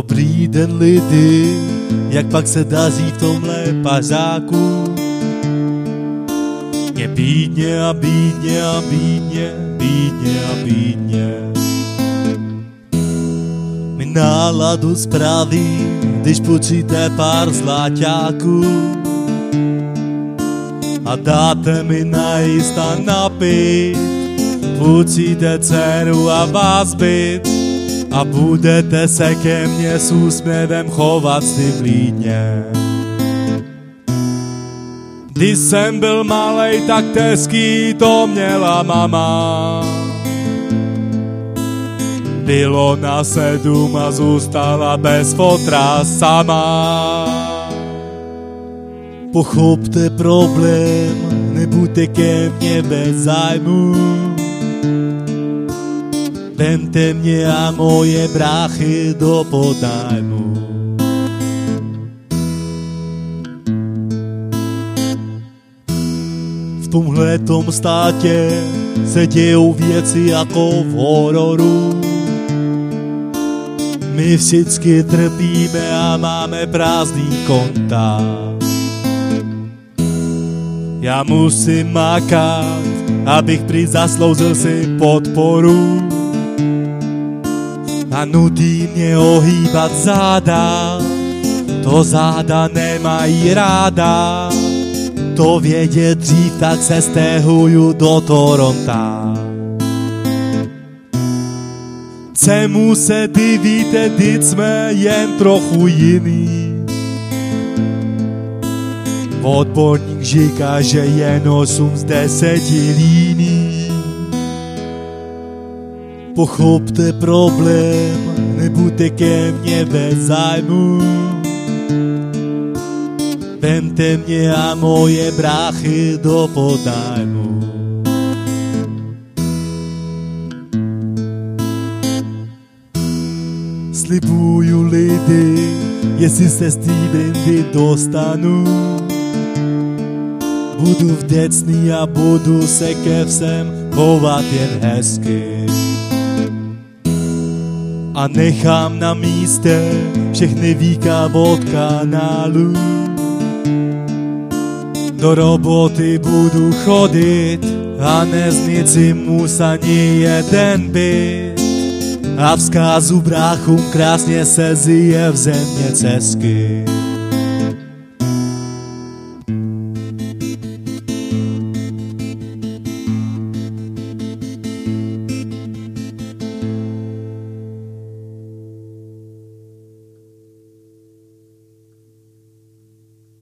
Dobrý den lidi, jak pak se daří v tomhle pařáku? Mě bídně a bídně a bídně, bídně a bídně. Mi náladu spraví, když počíte pár zlaťáků a dáte mi najíst a napít, půjčíte dceru a vás byt a budete se ke mně s úsměvem chovat si vlídně. Když jsem byl malej, tak teský to měla mama. Bylo na 7 a zůstala bez fotra sama. Pochopte problém, nebuďte ke mně bez zájmu. Vemte mě a moje bráchy do podnájmu. V tomhletom státě se dějou věci jako v hororu. My všichni trpíme a máme prázdný konta. Já musím makat, abych prý zasloužil si podporu. A nutí mě ohýbat záda, to záda nemají ráda. To vědět dřív, tak se stěhuju do Toronta. Čemu se divíte, vždyť jsme jen trochu jiný. Odborník říká, že jen 8 z 10 líní. Pochopte problém, nebuďte ke mně bez zájmu. Vemte mě a moje bráchy do podnájmu. Slibuju lidi, jestli se z té brindy dostanu, budu vděčný a budu se ke všem chovat jen hezky. A nechám na místě všechny víka od kanálu. Do roboty budu chodit a neznicím mus ani jeden byt. A vzkazu bráchům krásně se zije v země cesky.